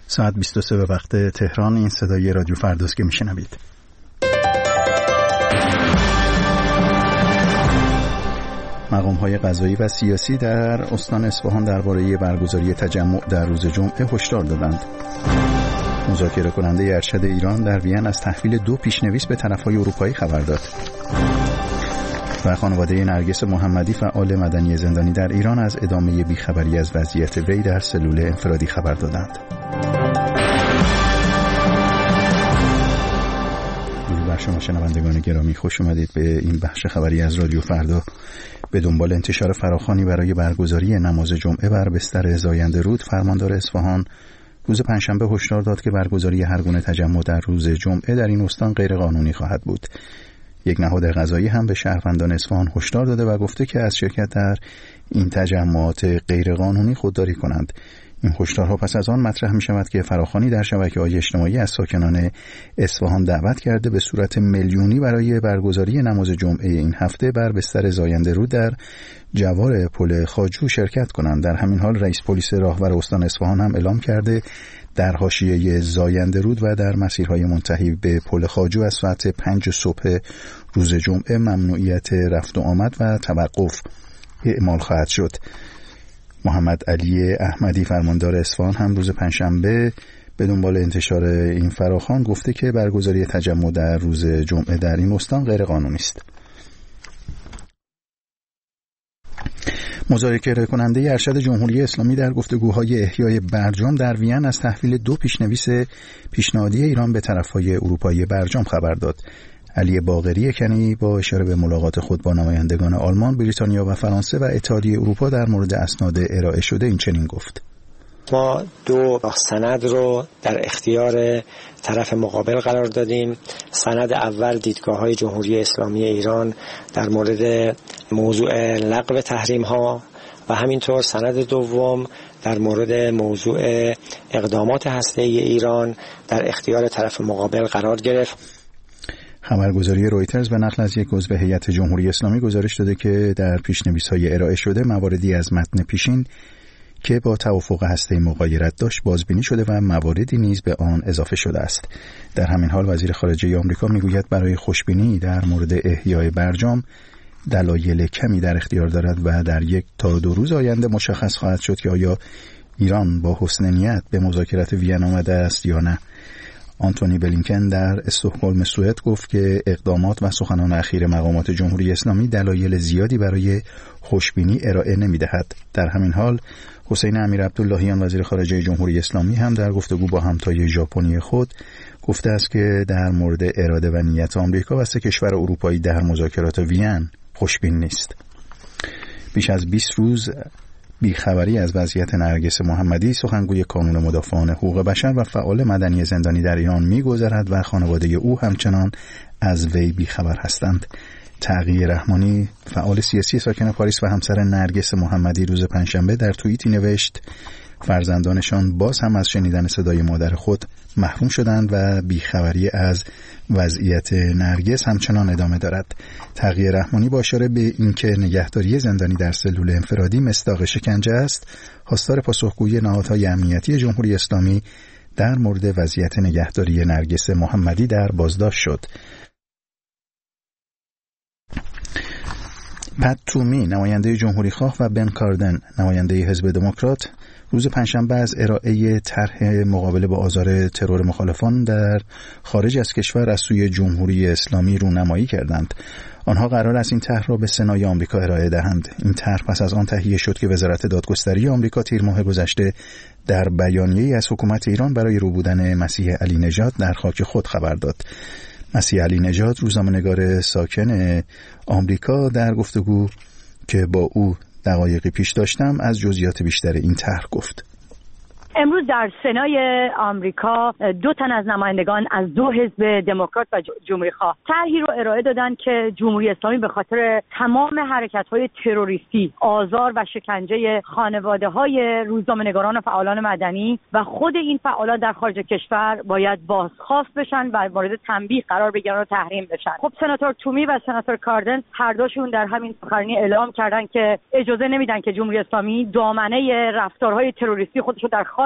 ساعت 23 به وقت تهران. این صدای رادیو فرداست که میشنوید. مقام‌های قضایی و سیاسی در استان اصفهان درباره برگزاری تجمع در روز جمعه هشدار دادند. مذاکره کننده ارشد ایران در وین از تحویل 2 پیشنویس به طرف‌های اروپایی خبر داد. و خانواده نرگس محمدی فعال مدنی زندانی در ایران از ادامه بیخبری از وضعیت وی در سلول انفرادی خبر دادند. بر شما شنوندگان گرامی خوش اومدید به این بخش خبری از رادیو فردا. به دنبال انتشار فراخوانی برای برگزاری نماز جمعه بر بستر زاینده رود، فرماندار اصفهان روز پنجشنبه هشدار داد که برگزاری هر گونه تجمع در روز جمعه در این استان غیرقانونی خواهد بود. یک نهاد قضایی هم به شهروندان اصفهان هشدار داده و گفته که از شرکت در این تجمعات غیرقانونی خودداری کنند. این هشدارها پس از آن مطرح می شود که فراخوانی در شبکه‌های اجتماعی از ساکنان اصفهان دعوت کرده به صورت میلیونی برای برگزاری نماز جمعه این هفته بر بستر زاینده رود در جوار پل خواجو شرکت کنند. در همین حال رئیس پلیس راهور استان اصفهان هم اعلام کرده در حاشیه زاینده رود و در مسیرهای منتهی به پل خواجو از ساعت 5 صبح روز جمعه ممنوعیت رفت و آمد و توقف اعمال خواهد شد. محمد علی احمدی فرماندار اصفهان هم روز پنجشنبه به دنبال انتشار این فراخوان گفته که برگزاری تجمع در روز جمعه در این استان غیر قانونی است. مذاکره کننده ارشد جمهوری اسلامی در گفتگوهای احیای برجام در وین از تحویل 2 پیشنویس پیشنهادی ایران به طرف‌های اروپایی برجام خبر داد. علی باقری کنی با اشاره به ملاقات خود با نمایندگان آلمان، بریتانیا و فرانسه و اتحادیه اروپا در مورد اسناد ارائه شده این چنین گفت: ما 2 سند رو در اختیار طرف مقابل قرار دادیم. سند اول دیدگاه‌های جمهوری اسلامی ایران در مورد موضوع لغو تحریم‌ها و همینطور سند دوم در مورد موضوع اقدامات هسته‌ای ایران در اختیار طرف مقابل قرار گرفت. خبرگزاری رویترز به نقل از یک عضو هیئت جمهوری اسلامی گزارش داده که در پیشنویس‌های ارائه شده مواردی از متن پیشین که با توافق هسته‌ای مغایرت داشت بازبینی شده و مواردی نیز به آن اضافه شده است. در همین حال وزیر خارجه آمریکا میگوید برای خوشبینی در مورد احیای برجام دلایل کمی در اختیار دارد و در 1 تا 2 روز آینده مشخص خواهد شد که آیا ایران با حسن نیت به مذاکرات وین آمده است یا نه. آنتونی بلینکن در استکهلم سوئد گفت که اقدامات و سخنان اخیر مقامات جمهوری اسلامی دلایل زیادی برای خوشبینی ارائه نمی‌دهد. در همین حال حسین امیرعبداللهیان وزیر خارجه جمهوری اسلامی هم در گفتگو با همتای ژاپنی خود گفته است که در مورد اراده و نیت آمریکا و 3 کشور اروپایی در مذاکرات وین خوشبین نیست. بیش از 20 روز بیخبری از وضعیت نرگس محمدی، سخنگوی کانون مدافعان حقوق بشر و فعال مدنی زندانی در ایران می‌گذرد و خانواده او همچنان از وی بیخبر هستند. تقی رحمانی فعال سیاسی ساکن پاریس و همسر نرگس محمدی روز پنجشنبه در توییتی نوشت فرزندانشان باز هم از شنیدن صدای مادر خود محروم شدند و بیخبری از وضعیت نرگس همچنان ادامه دارد. تقی رحمانی با اشاره به اینکه نگهداری زندانی در سلول انفرادی مصداق شکنجه است، خواستار پاسخگویی نهادهای امنیتی جمهوری اسلامی در مورد وضعیت نگهداری نرگس محمدی در بازداشت شد. پت تومی نماینده جمهوری خواه و بن کاردن نماینده حزب دموکرات روز پنجشنبه از ارائه طرح مقابله با آزار ترور مخالفان در خارج از کشور از سوی جمهوری اسلامی رونمایی کردند. آنها قرار است این طرح را به سنای آمریکا ارائه دهند. این طرح پس از آن تهیه شد که وزارت دادگستری آمریکا تیر ماه گذشته در بیانیه‌ای از حکومت ایران برای روبودن مسیح علی نژاد در خاک خود خبر داد. مسیح علی نژاد روزنامه‌نگار ساکن آمریکا در گفتگو که با او دقایقی پیش داشتم از جزئیات بیشتر این طرح گفت. امروز در سنای آمریکا 2 تن از نمایندگان از 2 حزب دموکرات و جمهوری خواه طرحی رو ارائه دادن که جمهوری اسلامی به خاطر تمام حرکت‌های تروریستی، آزار و شکنجه خانواده‌های روزنامه‌نگاران و فعالان مدنی و خود این فعالان در خارج کشور باید بازخواست بشن و مورد تنبیه قرار بگیرن و تحریم بشن. خب سناتور تومی و سناتور کاردن هر دوشون در همین سخنرانی اعلام کردن که اجازه نمیدن که جمهوری اسلامی دامنه رفتارهای تروریستی خودش رو در خاک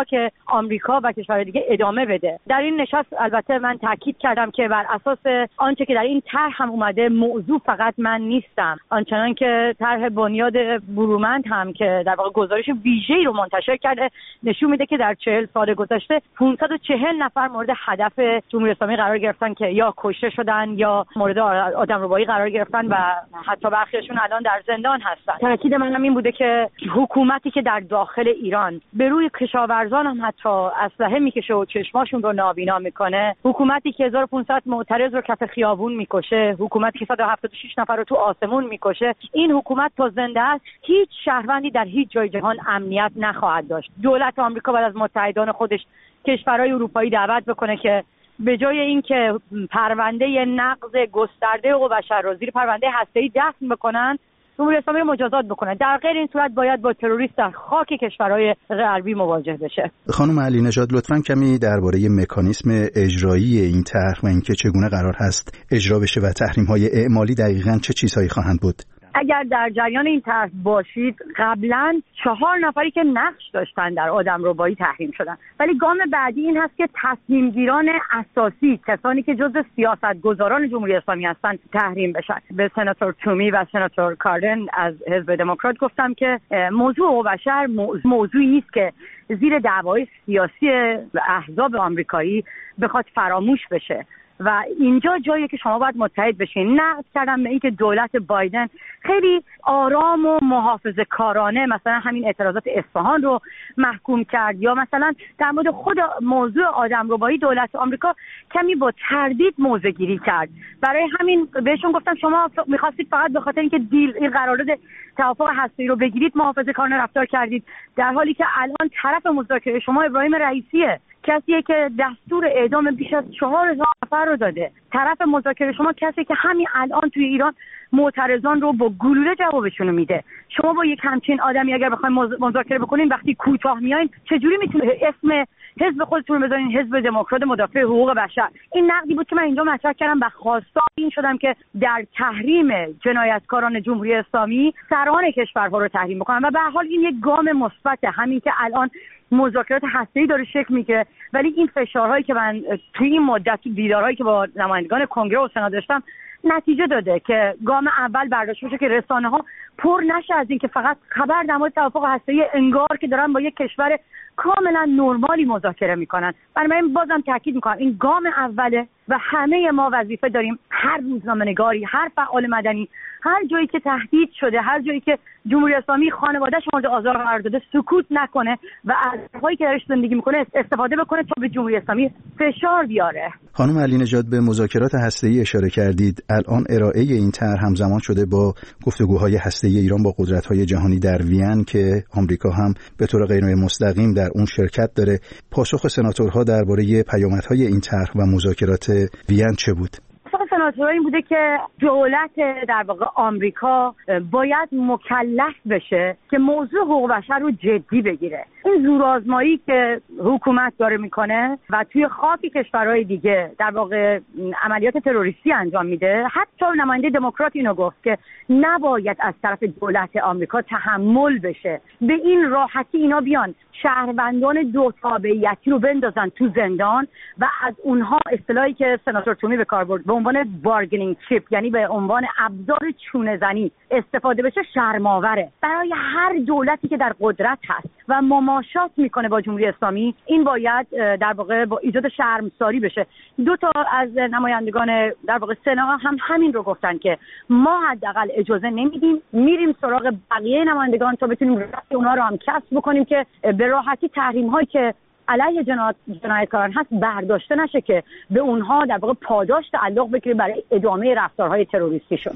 که آمریکا و کشورهای دیگه ادامه بده. در این نشست البته من تاکید کردم که بر اساس آنچه که در این طرح هم اومده، موضوع فقط من نیستم، آنچنان که طرح بنیاد برومند هم که در واقع گزارش ویژه‌ای رو منتشر کرده نشون میده که در 40 سال گذشته 540 نفر مورد هدف جمهوری اسلامی قرار گرفتن که یا کشته شدن یا مورد آدمربایی قرار گرفتن و حتی برخیشون الان در زندان هستن. تاکید من هم این بوده که حکومتی که در داخل ایران به روی کشاورزان هم حتی اسلحه میکشه و چشماشون رو نابینا میکنه، حکومتی که 1500 معترض رو کف خیابون میکشه، حکومتی که 176 نفر رو تو آسمون میکشه، این حکومت تا زنده است هیچ شهروندی در هیچ جای جهان امنیت نخواهد داشت. دولت آمریکا باید از متحدان خودش کشورهای اروپایی دعوت بکنه که به جای اینکه پرونده نقض گسترده حقوق بشر رو زیر پرونده هسته‌ای دفن بکنن، جمهوری اسلامی رو مجازات بکنه. در غیر این صورت باید با تروریست در خاک کشورهای غربی مواجه بشه. خانم علی نژاد، لطفاً کمی درباره مکانیسم اجرایی این طرح و اینکه چگونه قرار هست اجرا بشه و تحریم‌های اعمالی دقیقاً چه چیزهایی خواهند بود؟ اگر در جریان این طرح باشید، قبلا 4 نفری که نقش داشتن در آدمربایی تحریم شدن، ولی گام بعدی این هست که تصمیمگیران اساسی، کسانی که جزء سیاستگزاران جمهوری اسلامی هستن، تحریم بشن. به سناتور تومی و سناتور کاردن از حزب دموکرات گفتم که موضوع حقوق بشر موضوعی نیست که زیر دعوای سیاسی احزاب آمریکایی بخواد فراموش بشه و اینجا جایی که شما باید متحد بشین. نقد کردم به این که دولت بایدن خیلی آرام و محافظه کارانه مثلا همین اعتراضات اصفهان رو محکوم کرد، یا مثلا در مورد خود موضوع آدمربایی دولت آمریکا کمی با تردید موضع گیری کرد. برای همین بهشون گفتم شما میخواستید فقط به خاطر اینکه این قرارداد توافق هسته‌ای رو بگیرید محافظه کارانه رفتار کردید، در حالی که الان طرف مذاکره شما ابراهیم رئیسیه، کسیه که دستور اعدام بیش از 4000 نفر رو داده. طرف مذاکره شما کسی که همین الان توی ایران معترضان رو با گلوله جوابشون میده. شما با یک همچین آدمی اگر بخواید مذاکره بکنین، وقتی کوتاه میایین، چجوری میتونید اسم حزب خودتون رو بذارین حزب دموکرات مدافع حقوق بشر؟ این نقدی بود که من اینجا مطرح کردم و خواستار این شدم که در تحریم جنایتکاران جمهوری اسلامی سران کشورها رو تحریم بکنن و به هر حال این یک گام مثبت، همین که الان مذاکرات هسته‌ای داره شکل میگیره، ولی این فشارهایی که من توی این مدت دیدارهایی که با نمایندگان کنگره و سنا داشتم نتیجه داده که گام اول برداشته بشه که رسانه‌ها پر نشه از این که فقط خبر در مورد توافق هسته‌ای انگار که دارن با یک کشور کاملا نرمالی مذاکره میکنن. من بازم تاکید میکنم این گام اوله و همه ما وظیفه داریم، هر روزنامه‌نگاری، هر فعال مدنی، هر جایی که تهدید شده، هر جایی که جمهوری اسلامی خانواده‌اش مورد آزار قرار داده، سکوت نکنه و از راهایی که درش زندگی میکنه استفاده بکنه تا به جمهوری اسلامی فشار بیاره. خانم علی نژاد، به مذاکرات هسته‌ای اشاره کردید. الان ارائه این طرح همزمان شده با گفتگوهای هسته‌ای ایران با قدرت‌های جهانی در وین که آمریکا هم به طور غیر مستقیم در اون شرکت داره. پاسخ سناتورها درباره پیامدهای این طرح و مذاکرات وین چه بود؟ سناتورها این بوده که دولت در واقع آمریکا باید مکلف بشه که موضوع حقوق بشر رو جدی بگیره. این زورآزمایی که حکومت داره میکنه و توی خاک کشورهای دیگه در واقع عملیات تروریستی انجام میده، حتی نماینده دموکرات اینو گفت که نباید از طرف دولت آمریکا تحمل بشه. به این راحتی اینا بیان شهروندان دو تابعیتی رو بندازن تو زندان و از اونها اصطلاحی که سناتور تومی به کار برد به عنوان بارگینینگ چیپ، یعنی به عنوان ابزار چونه زنی استفاده بشه، شرم‌آوره. برای هر دولتی که در قدرت هست و مماشات میکنه با جمهوری اسلامی، این باید در واقع با ایجاد شرمساری بشه. 2 تا از نمایندگان در واقع سنا هم همین رو گفتن که ما حداقل اجازه نمیدیم، میریم سراغ بقیه نمایندگان تا بتونیم رأی اونها رو هم کسب بکنیم که به راحتی تحریم هایی که علیه جنایتکاران هست برداشته نشه که به اونها در واقع پاداش تعلق بگیره برای ادامه رفتارهای تروریستیشون.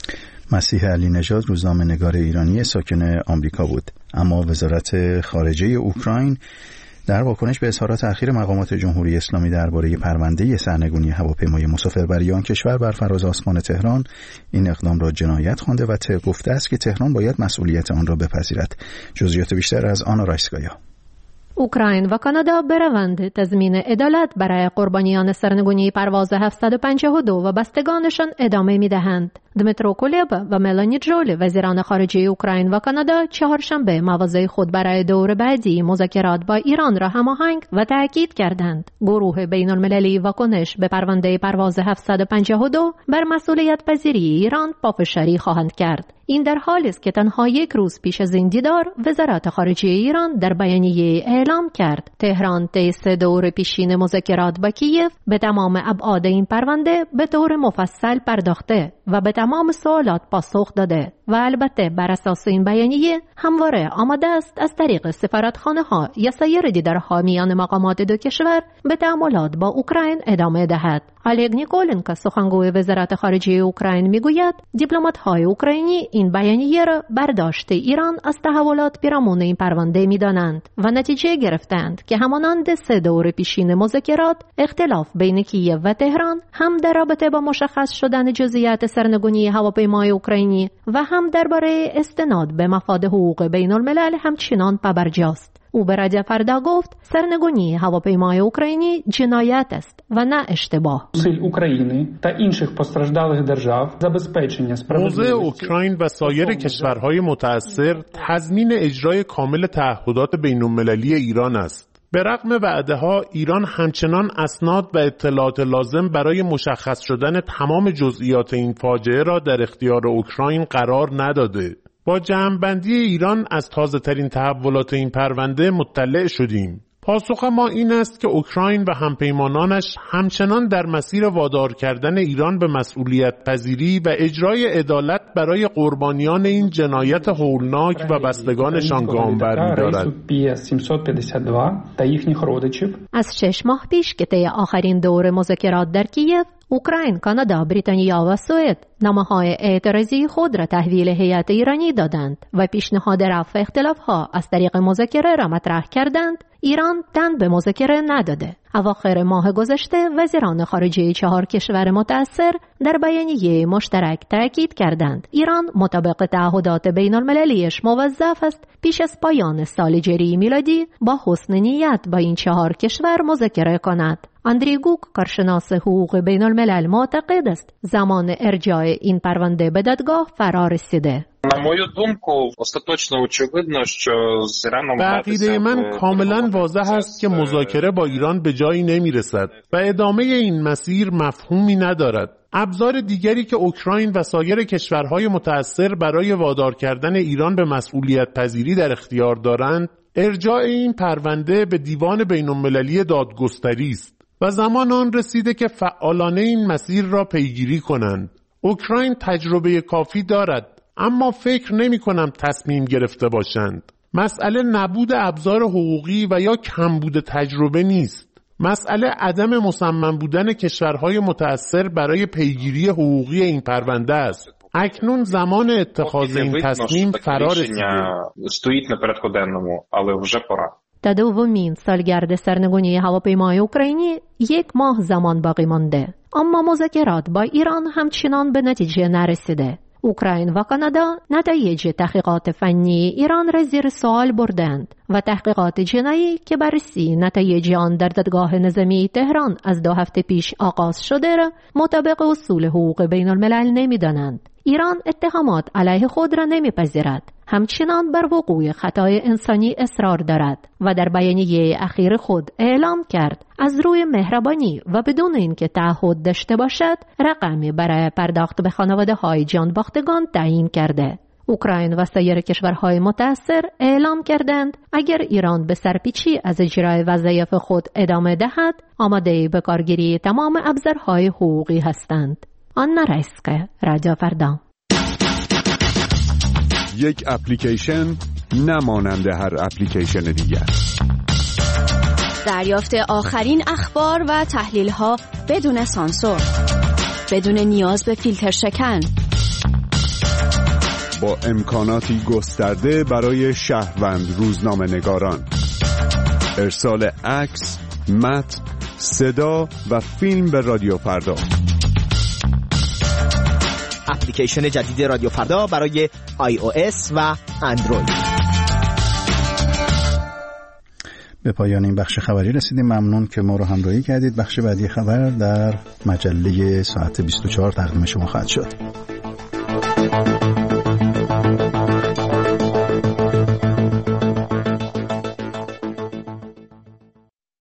مسیح علی نژاد روزنامه‌نگار ایرانی ساکن آمریکا بود. اما وزارت خارجه اوکراین در واکنش به اظهارات اخیر مقامات جمهوری اسلامی درباره پرونده سرنگونی هواپیمای مسافربری آن کشور بر فراز آسمان تهران این اقدام را جنایت خوانده و گفته است که تهران باید مسئولیت آن را بپذیرد. جزئیات بیشتر از آنا رایسکایا. اوکراین و کانادا به روند تضمین عدالت برای قربانیان سرنگونی پرواز 752 و بستگانشان ادامه می‌دهند. دمیترو کولبا و ملانی جولی وزیران خارجه اوکراین و کانادا چهارشنبه مواضع خود برای دور بعدی مذاکرات با ایران را هماهنگ و تأکید کردند. گروه بین‌المللی واکنش به پرونده پرواز 752 بر مسئولیت پذیری ایران پافشاری خواهند کرد. این در حالی است که تنها یک روز پیش از این دیدار وزارت خارجه ایران در بیانیه اعلام کرد تهران طی 3 دور پیشین مذاکرات با کیف به تمام ابعاد این پرونده به طور مفصل پرداخته و به تمام سوالات پاسخ داده و البته بر اساس این بیانیه همواره آماده است از طریق سفارتخانه‌ها یا سایر دیدارها میان مقامات دو کشور به تعاملات با اوکراین ادامه دهد. الگ نیکولنکو سخنگوی وزارت خارجه اوکراین میگوید دیپلمات‌های اوکراینی این بیانیه را برداشت ایران از تحولات پیرامون این پرونده می‌دانند و نتیجه گرفتند که همانند 3 دور پیشین مذاکرات اختلاف بین کیف و تهران هم در رابطه با مشخص شدن جزئیات سرنگونی هواپیمای اوکراینی و هم درباره استناد به مفاد حقوق بین‌الملل همچنان پابرجاست. او به رادیو فردا گفت سرنگونی هواپیمای اوکراینی جنایت است و نه اشتباه. موضع اوکراین و سایر کشورهای متأثر تضمین اجرای کامل تعهدات بین‌المللی ایران است. به رغم وعده‌ها ایران همچنان اسناد و اطلاعات لازم برای مشخص شدن تمام جزئیات این فاجعه را در اختیار اوکراین قرار نداده. با جمع‌بندی ایران از تازه‌ترین تحولات این پرونده مطلع شدیم. پاسخ ما این است که اوکراین و همپیمانانش همچنان در مسیر وادار کردن ایران به مسئولیت پذیری و اجرای عدالت برای قربانیان این جنایت هولناک و بستگانشان گام برمی‌دارد. از 6 ماه پیش که طی آخرین دور مذاکرات در کیف اوکراین، کانادا، بریتانیا و سوئد نامه‌های اعتراضی خود را تحویل هیئت ایرانی دادند و پیشنهاد رفع اختلاف‌ها از طریق مذاکره را مطرح کردند. ایران تن به مذاکره نداده. اواخر ماه گذشته وزیران خارجه 4 کشور متأثر در بیانیه مشترک تاکید کردند ایران مطابق تعهدات بین‌المللیش موظف است پیش از پایان سال جاری میلادی با حسن نیت با این 4 کشور مذاکره کند. اندری گوک، کارشناس حقوق بین‌الملل، معتقد است زمان ارجاع این پرونده به دادگاه فرا رسیده. به عقیده من کاملا واضح است که مذاکره با ایران به جایی نمیرسد و ادامه این مسیر مفهومی ندارد. ابزار دیگری که اوکراین و سایر کشورهای متأثر برای وادار کردن ایران به مسئولیت پذیری در اختیار دارند، ارجاع این پرونده به دیوان بین‌المللی دادگستری است و زمان آن رسیده که فعالانه این مسیر را پیگیری کنند. اوکراین تجربه کافی دارد، اما فکر نمی کنم تصمیم گرفته باشند. مسئله نبود ابزار حقوقی و یا کمبود تجربه نیست. مسئله عدم مصمم بودن کشورهای متأثر برای پیگیری حقوقی این پرونده است. اکنون زمان اتخاذ این تصمیم فرا رسیده. تا دومین سالگرد سرنگونی هواپیمای اوکراینی 1 ماه زمان باقی مانده، اما مذاکرات با ایران همچنان به نتیجه نرسیده. اوکراین و کانادا نتایج تحقیقات فنی ایران را زیر سوال بردند و تحقیقات جنایی که بررسی نتایج آن در دادگاه نظامی تهران از 2 هفته پیش آغاز شده را مطابق اصول حقوق بین الملل نمی‌دانند. ایران اتهامات علیه خود را نمی‌پذیرد، همچنان بر وقوع خطای انسانی اصرار دارد و در بیانیه اخیر خود اعلام کرد از روی مهربانی و بدون اینکه تعهد داشته باشد رقمی برای پرداخت به خانواده‌های جان باختگان تعیین کرده. اوکراین و سایر کشورهای متأثر اعلام کردند اگر ایران به سرپیچی از اجرای وظایف خود ادامه دهد آماده به کارگیری تمام ابزارهای حقوقی هستند. آنا رایسکه، رادیو فردا. یک اپلیکیشن نمانند هر اپلیکیشن دیگر. دریافت آخرین اخبار و تحلیل‌ها بدون سانسور، بدون نیاز به فیلتر شکن، با امکاناتی گسترده برای شهروند روزنامه‌نگاران. ارسال عکس، متن، صدا و فیلم به رادیو فردا. اپلیکیشن جدید رادیو فردا برای iOS و اندروید. به پایان این بخش خبری رسیدیم. ممنون که ما رو همراهی کردید. بخش بعدی خبر در مجله ساعت 24 تقدیم شما خواهد شد.